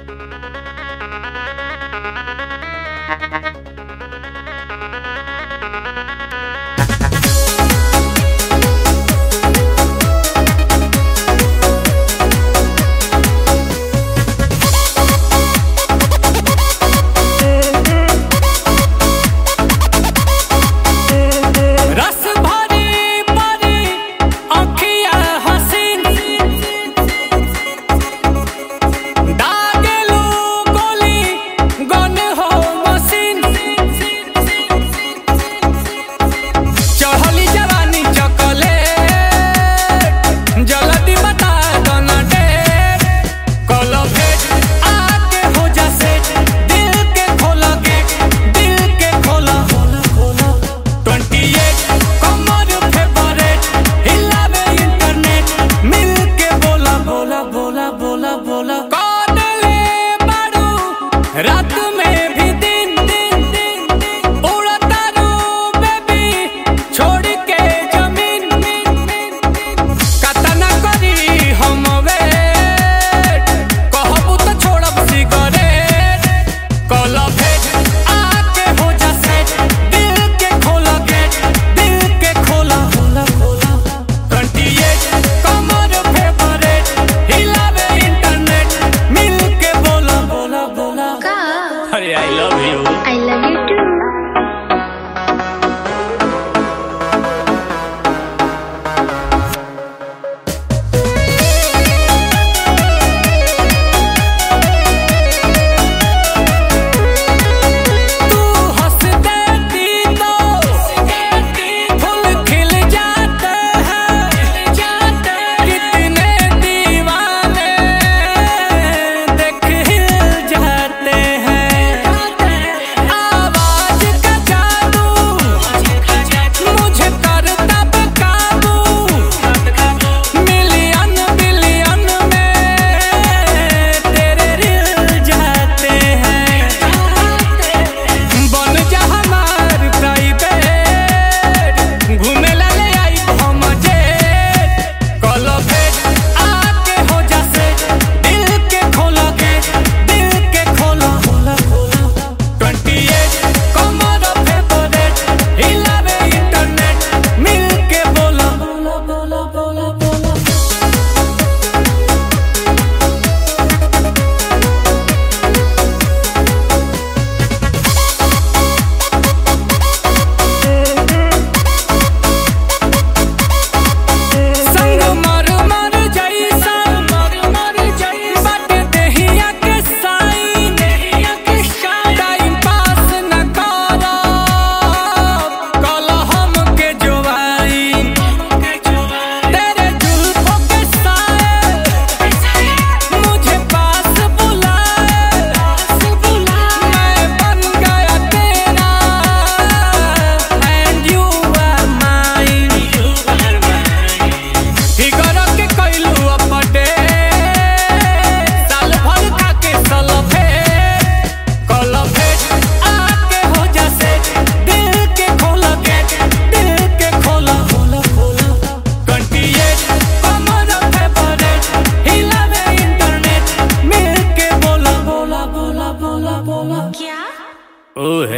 रात में भी दिन उड़ता रू बेबी छोड़ के जमीन कतना करी हम वेट कहबू तो छोड़ब सिगरेट कल भेट आके हो जा सेट दिल के खोला गेट दिल के खोला 28 कमर फेवरेट हिलावे इंटरनेट मिल के बोला बोला बोला अरे I love you. I love you too. तू हंस देती तो फूल खिल जाते हैं कितने दीवाने देख हिल जाते हैं आवाज का जादू मुझे करता बेकाबू मिलियन बिलियन में तेरे रिल जाते हैं बन जा हमार प्राइवेट घूमे ला ले आई हम जेट कल भेट आके हो जा सेट दिल के खोला गेट दिल के खोला 28 कमर फेवरेट हिलावे इंटरनेट मिल के बोला बोला बोला बोला बोला संग मर मर जैसा बाटे देहिया के साइन टाइम पास न करब कल हमके जोवाइन तेरे जुल्फों के साए मुझे पास बुलाए मैं बन गया तेरा एंड यू आर माइन फिगर के कैलू अपडे साल भर खा के सलफे कल भेट आके हो जा सेट दिल के खोला गेट दिल के खोला 28 कमर फेवरेट हिलावे इंटरनेट मिल के बोला बोला बोला बोला बोला क्या? ओ है